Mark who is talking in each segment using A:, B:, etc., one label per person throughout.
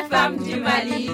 A: femmes du Mali.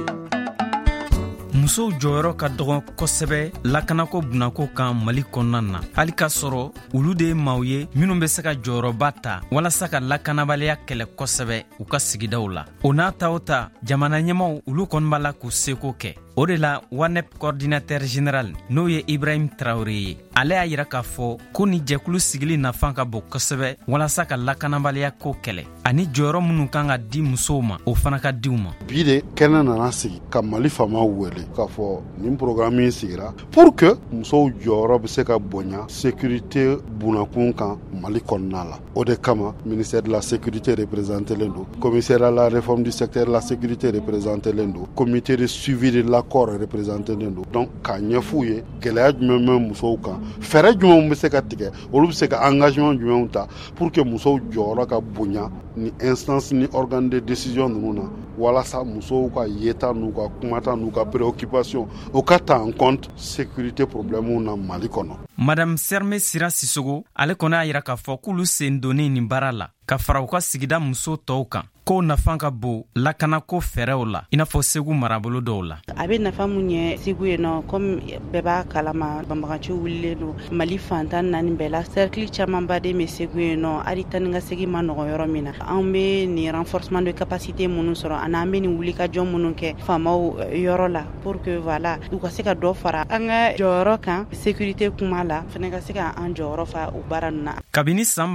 B: musow jɔyɔrɔ ka dɔgɔn kosɛbɛ lakanako bunako kan Mali kɔnɔna na. Hali ka sɔrɔ olu de ye maaw ye minnu bɛ se ka jɔyɔrɔba ta walasa ka lakanabaliya kɛlɛ kosɛbɛ u ka sigidaw la. O n'a ta o ta jamana ɲɛmaw olu kɔni b'a la k'u seko kɛ. O de la WANEP coordinateur général n'o ye Ibrahim Traoré ye. Ale y'a yira k'a fɔ ko ni jɛkulu sigili nafan ka bon kosɛbɛ walasa ka lakanabaliya ko kɛlɛ ani jɔyɔrɔ minnu kan ka di musow ma o fana ka diw ma.
C: Bi de kɛnɛ nana sigi ka Mali faamaw wele k'a fɔ nin programme in sigira pour que musow jɔyɔrɔ bɛ se ka bonya sécurité bunakun kan Mali kɔnɔna la. O de kama ministère de la sécurité représenté len do, commissaire à la réforme du secteur de la sécurité représenté len do, comité de suivi de l'accord représenté len do. Donc ka ɲɛf'u ye gɛlɛya jumɛn bɛ musow kan, fɛɛrɛ jumɛnw bɛ se ka tigɛ, olu bɛ se ka engagement jumɛnw ta pour que musow jɔyɔrɔ ka bonya ni instance ni organe de décision ninnu na walasa musow ka yeta n'u ka kumata n'u ka préoccupation o ka ta en compte sécurité problème na Mali kɔnɔ.
B: Madame Serme Sira Sisogo ale kɔni y'a yira k'a fɔ k'olu sen donnen nin baara la ka fara u ka sigida muso tɔw kan ko nafan ka bon lakanako fɛɛrɛw la i n'a fɔ Segu marabolo dɔw la.
D: A bɛ nafa mun ɲɛ Segu ye nɔ comme bɛɛ b'a kalama banbaganciw wulilen don Mali fantan naani bɛɛ la cercle caman baden bɛ Segu ye nɔ hali taa ni ka segin ma nɔgɔ yɔrɔ min na. An bɛ nin renforcement de capacité minnu sɔrɔ ani an bɛ nin wulikajɔ minnu kɛ faamaw yɔrɔ la pour que voilà u ka se ka dɔ fara an ka jɔyɔrɔ kan sécurité kuma la fana ka se ka an jɔyɔrɔ fa o baara ninnu na.
B: Kabini san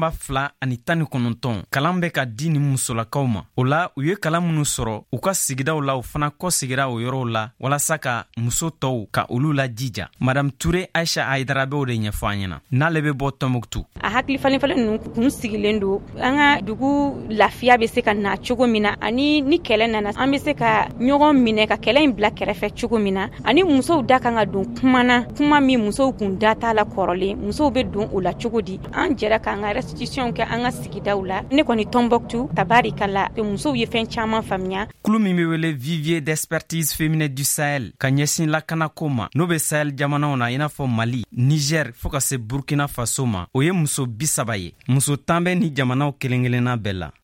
B: 2019 kalan bɛ ka di ni musolakaw ma. O la u ye kalan minnu sɔrɔ u ka sigidaw la u fana kɔ sigira o yɔrɔw la walasa ka muso tɔw ka olu la jija. Madame Touré Aisha Aïdara bɛ o de ɲɛfɔ an ɲɛna n'ale bɛ bɔ Tɔnbuktu.
E: A hakili falen ninnu kun sigilen don an ka dugu lafiya bɛ se ka na cogo min na ani ni kɛlɛ nana an bɛ se ka ɲɔgɔn minɛ ka kɛlɛ in bila kɛrɛfɛ cogo min na ani musow da kan ka don kuma min musow kun da t'a la kɔrɔlen musow bɛ don o la cogo di an jɛra k'an ka restitution kɛ an ka sigidaw la ne kɔni Tɔnbuktu tabarikala musow ye fɛn caman faamuya. Kulu
B: min bɛ wele Vivier d'expertise féminin du Sahel ka ɲɛsin lakanako ma n'o bɛ Sahel jamanaw na i n'a fɔ Mali, Niger fo ka se Burkina Faso ma o ye muso 30 ye. Muso 10 bɛ ni jamanaw kelen-kelenna bɛɛ la.